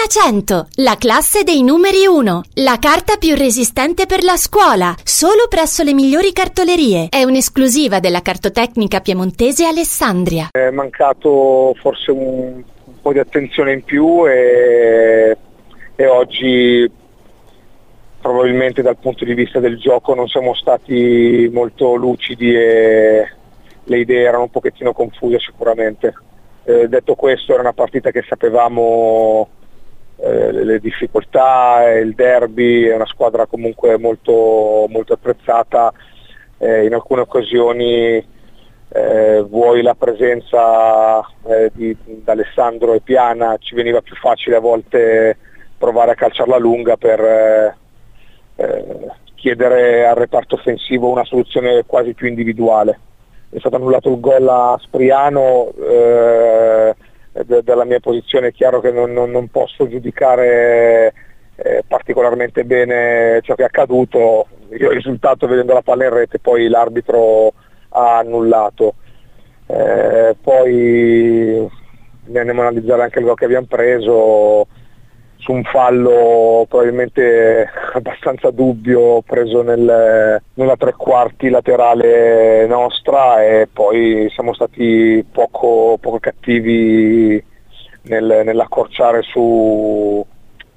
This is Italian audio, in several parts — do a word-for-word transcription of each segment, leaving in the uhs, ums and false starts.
cento, la classe dei numeri uno, la carta più resistente per la scuola, solo presso le migliori cartolerie. È un'esclusiva della Cartotecnica Piemontese Alessandria. È mancato forse un, un po' di attenzione in più e, e oggi probabilmente dal punto di vista del gioco non siamo stati molto lucidi e le idee erano un pochettino confuse sicuramente. Eh, detto questo, era una partita che sapevamo eh, le difficoltà, il derby, è una squadra comunque molto, molto apprezzata, eh, in alcune occasioni eh, vuoi la presenza eh, di D'Alessandro e Piana, ci veniva più facile a volte provare a calciarla lunga per eh, eh, chiedere al reparto offensivo una soluzione quasi più individuale. È stato annullato il gol a Spriano, eh, d- dalla mia posizione è chiaro che non, non, non posso giudicare eh, particolarmente bene ciò che è accaduto. Io ho risultato vedendo la palla in rete, poi l'arbitro ha annullato. Eh, poi andiamo a analizzare anche il gol che abbiamo preso su un fallo probabilmente abbastanza dubbio preso nel, nella tre quarti laterale nostra, e poi siamo stati poco, poco cattivi nel, nell'accorciare su,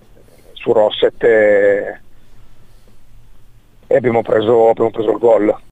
su Rosset e, e abbiamo preso, abbiamo preso il gol.